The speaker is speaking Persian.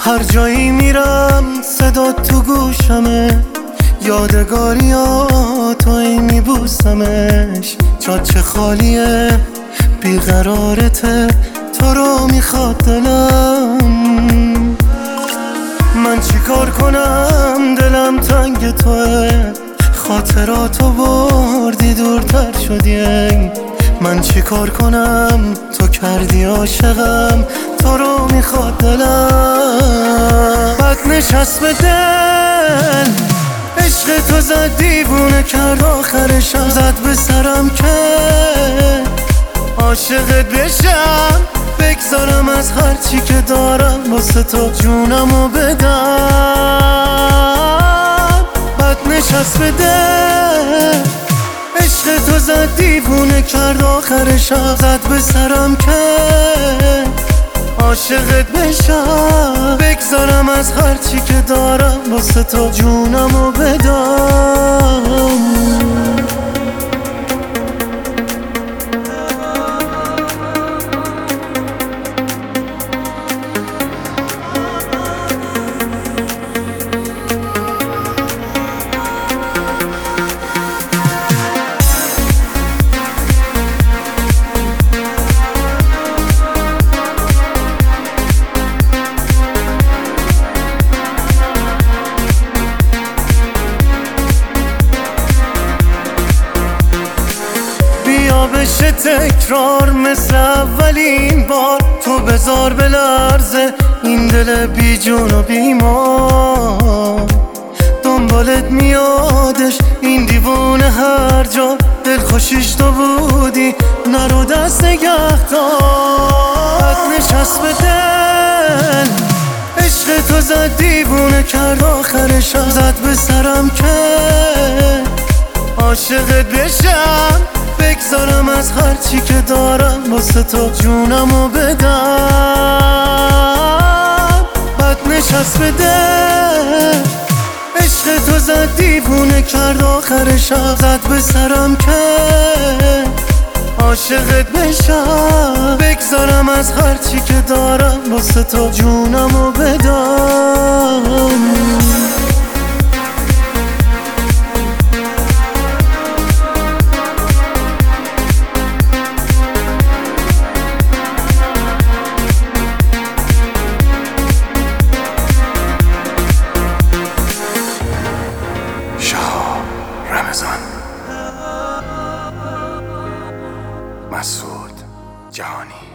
هر جایی میرم صدا تو گوشمه، یادگاریاتو میبوسمش. جاچه خالیه بیقرارته، تو رو میخواد دلم. من چیکار کنم دلم تنگ توه، خاطراتو بردی دورتر شدی. من چیکار کنم تو کردی عاشقم، تو رو میخواد دلم. بد نشست به دل، عشق تو زد دیوونه کرد، آخرشم زد به سرم که عاشقت بشم. بگذارم از هرچی که دارم واسه تو جونمو بدم. بد نشست به دل، عشق تو زد دیوونه کرد، آخرشم زد به سرم که عاشقت بشم. بگذارم از هرچی که دارم واسه تو جونمو بدم. بشه تکرار مثل اولین بار، تو بذار بلرزه این دل بی جون و بیمار. دنبالت میادش این دیوونه هر جا، دل خوشیش تو بودی نرو دست نگه دار. بد نشست به دل، عشق تو زد دیوونه کرد، آخرشم زد به سرم که عاشقت بشم. بگذارم از هرچی که دارم واسه تو جونمو بدم. بد نشست به دل، عشق تو زد دیوونه کرد، آخرشم زد به سرم که عاشقت بشم. بگذارم از هرچی که دارم واسه تو جونمو بدم. رمضان مسعود جهانی.